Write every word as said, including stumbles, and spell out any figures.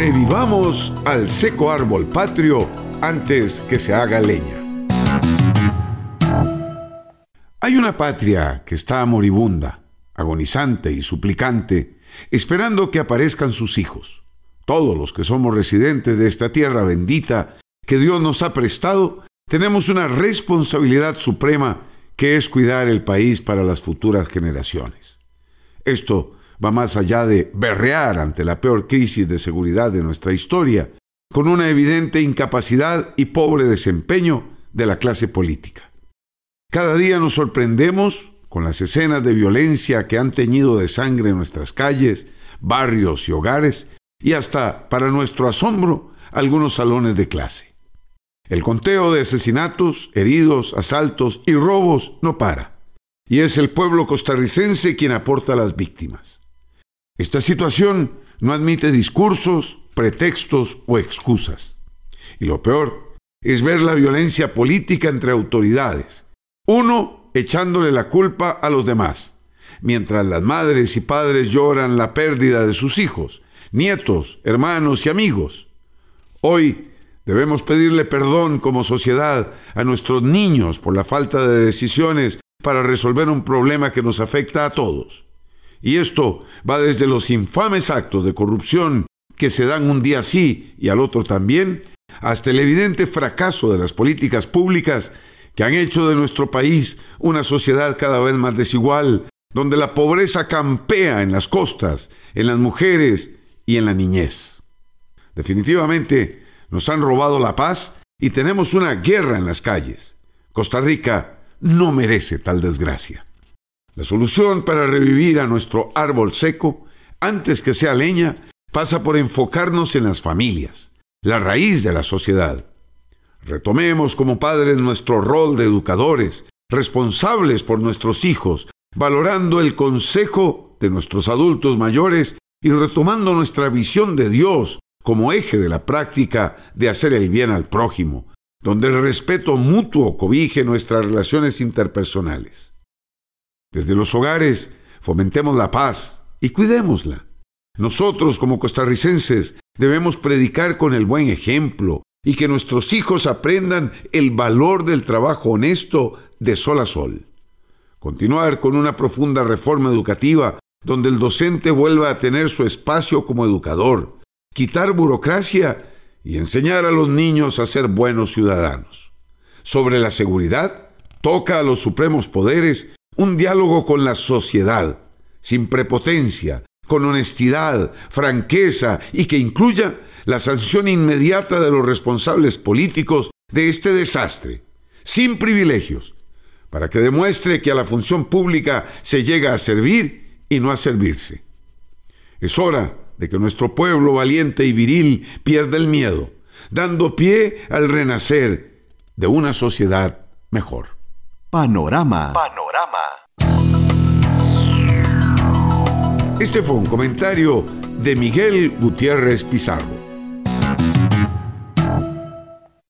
Revivamos al seco árbol patrio antes que se haga leña. Hay una patria que está moribunda, agonizante y suplicante, esperando que aparezcan sus hijos. Todos los que somos residentes de esta tierra bendita que Dios nos ha prestado, tenemos una responsabilidad suprema que es cuidar el país para las futuras generaciones. Esto va más allá de berrear ante la peor crisis de seguridad de nuestra historia, con una evidente incapacidad y pobre desempeño de la clase política. Cada día nos sorprendemos con las escenas de violencia que han teñido de sangre nuestras calles, barrios y hogares, y hasta, para nuestro asombro, algunos salones de clase. El conteo de asesinatos, heridos, asaltos y robos no para, y es el pueblo costarricense quien aporta a las víctimas. Esta situación no admite discursos, pretextos o excusas. Y lo peor es ver la violencia política entre autoridades, uno echándole la culpa a los demás, mientras las madres y padres lloran la pérdida de sus hijos, nietos, hermanos y amigos. Hoy debemos pedirle perdón como sociedad a nuestros niños por la falta de decisiones para resolver un problema que nos afecta a todos. Y esto va desde los infames actos de corrupción que se dan un día sí y al otro también, hasta el evidente fracaso de las políticas públicas que han hecho de nuestro país una sociedad cada vez más desigual, donde la pobreza campea en las costas, en las mujeres y en la niñez. Definitivamente nos han robado la paz y tenemos una guerra en las calles. Costa Rica no merece tal desgracia. La solución para revivir a nuestro árbol seco, antes que sea leña, pasa por enfocarnos en las familias, la raíz de la sociedad. Retomemos como padres nuestro rol de educadores, responsables por nuestros hijos, valorando el consejo de nuestros adultos mayores y retomando nuestra visión de Dios como eje de la práctica de hacer el bien al prójimo, donde el respeto mutuo cobije nuestras relaciones interpersonales. Desde los hogares, fomentemos la paz y cuidémosla. Nosotros, como costarricenses, debemos predicar con el buen ejemplo y que nuestros hijos aprendan el valor del trabajo honesto de sol a sol. Continuar con una profunda reforma educativa donde el docente vuelva a tener su espacio como educador, quitar burocracia y enseñar a los niños a ser buenos ciudadanos. Sobre la seguridad, toca a los supremos poderes un diálogo con la sociedad, sin prepotencia, con honestidad, franqueza y que incluya la sanción inmediata de los responsables políticos de este desastre, sin privilegios, para que demuestre que a la función pública se llega a servir y no a servirse. Es hora de que nuestro pueblo valiente y viril pierda el miedo, dando pie al renacer de una sociedad mejor. Panorama. Panorama. Este fue un comentario de Miguel Gutiérrez Pizarro.